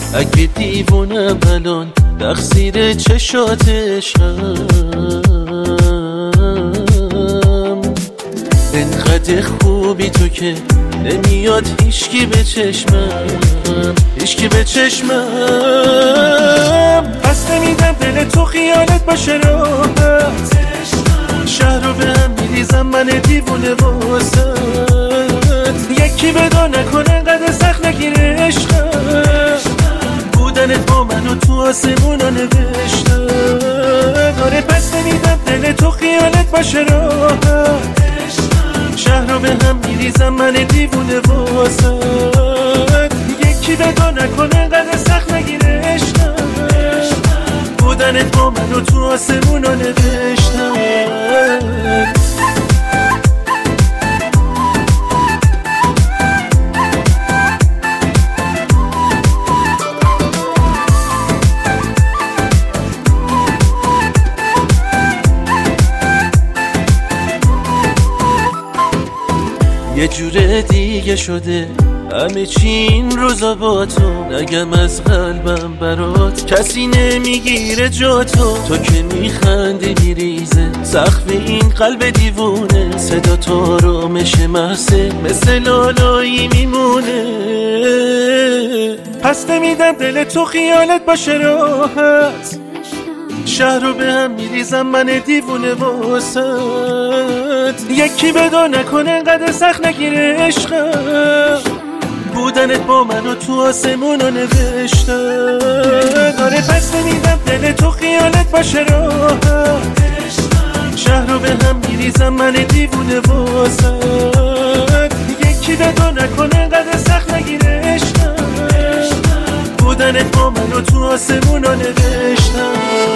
اگه دیوونم الان تقصیر چشات عشقم، انقدر خوبی تو که نمیاد هیچکی به چشمم، هیچکی به چشمم. پس نمیدم دل تو خیالت باشه راحت، شهر رو به هم میریزم من دیوونه واسد. یکی بدا نکنه انقدر سخت نگیره عشقم، بودنت با منو تو آسمونا نوشتم. آره پس نمیدم دل تو خیالت باشه راحت، شهر رو به هم میریزم من دیوونه واسد. یکی بدا نکنه انقدر سخت نگیره عشقم، بودنت با منو تو آسمونا نوشتم. یه جور دیگه شده همه چی این روزا با تو، نگم از قلبم برات کسی نمیگیره جا تو که میخندی میریزه سقف این قلب دیوونه، صدا تو آرامش محسه مثل لالایی میمونه. پس نمیدم دل تو خیالت باشه راحت، شهر رو به هم میریزم من دیوونه واسد. یکی بدا نکنه انقدر سخت نگیره عشقم، بودنت با منو تو آسمونا نوشتم. آره پس نمیدم دل تو خیالت باشه راحت، شهر رو به هم میریزم من دیوونه واسد. یکی بدا نکنه انقدر سخت نگیره عشقم، بودنت با منو تو آسمونا نوشتم.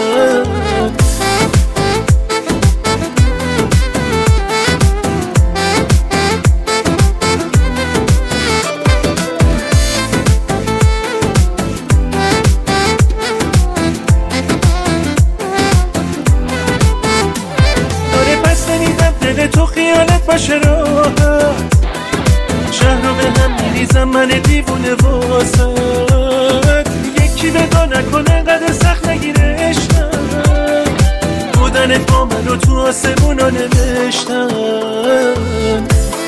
داره پس نمیدم دل تو خیالت باشه راحت، شهر رو به هم میریزم من دیوونه واسد. یکی بدا نکنه انقدر سخت نگیره عشقم، بودنت با منو تو آسمونا نوشتم.